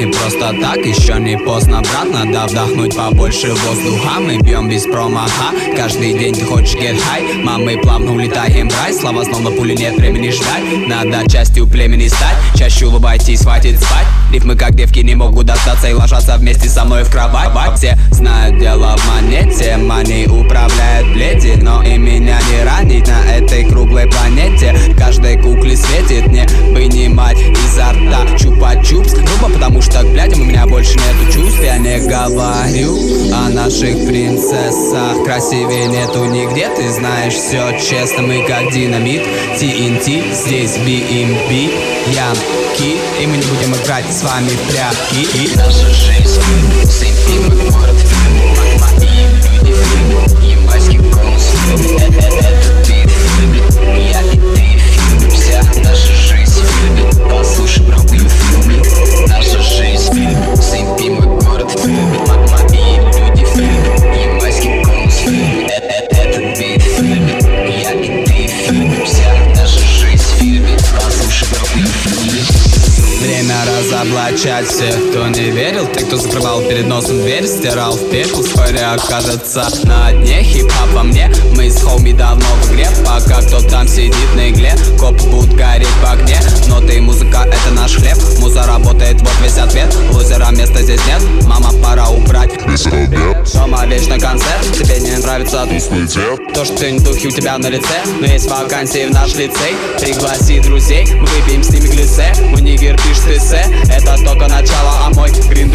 не просто так, еще не поздно, брат. Надо вдохнуть побольше воздуха. Мы бьем без промаха. Каждый день ты хочешь get high. Мамы плавно улетаем в рай. Слова словно пули, нет времени ждать. Надо частью племени стать. Чаще улыбайтесь, хватит спать. Рифмы как девки не могут достаться и ложатся вместе со мной в кровать. Все знают дело в монете. Money управляет леди, но и меня не ранить на этой круглой планете. Каждой кукле светит, не вынимать изо рта чупа-чупс. Грубо, потому что к блядям у меня больше нету чувств. Я не говорю о наших принцессах. Красивее нету нигде, ты знаешь все честно. Мы как динамит, TNT, здесь BMB, Янки. И мы не будем играть с вами в прятки. Наша жизнь, сыпи мой город, мои люди, ямайский голос. Это бит, я и ты, вся наша жизнь. Послушай, бро, фильм. Наша жизнь, сыпи мой город, мои люди, ямайский голос. Это бит, я и ты, вся наша жизнь в фильме. Послушай, бро, фильм. Время разоблачать всех, кто не верил. Те, кто закрывал перед носом дверь, стирал в пепел. Вскоре окажется на дне. Хип-хоп во мне, мы с хоуми давно в игре. Пока кто там сидит на игле, копы будут гореть в огне. Ноты и музыка — это наш хлеб. Муза работает, вот весь ответ. Лузера места здесь нет, мама, пора убрать. Дома вечно концерт, тебе не нравится то, что ты не духи у тебя на лице. Но есть вакансии в наш лицей. Пригласи друзей, мы выпьем с ними глиссе. Мой нигер пишет эссе, это только начало, а мой грин